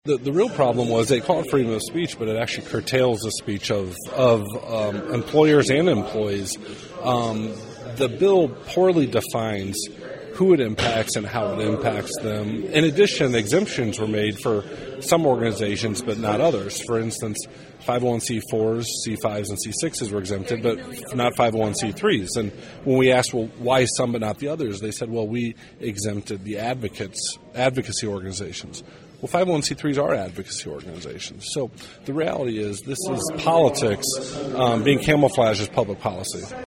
The real problem was they call it freedom of speech, but it actually curtails the speech of employers and employees. The bill poorly defines who it impacts and how it impacts them. In addition, exemptions were made for some organizations, but not others. For instance, 501c4s, C5s, and C6s were exempted, but not 501c3s. And when we asked, well, why some but not the others, they said, well, we exempted the advocacy organizations. Well, 501c3s are advocacy organizations. So the reality is this is politics being camouflaged as public policy.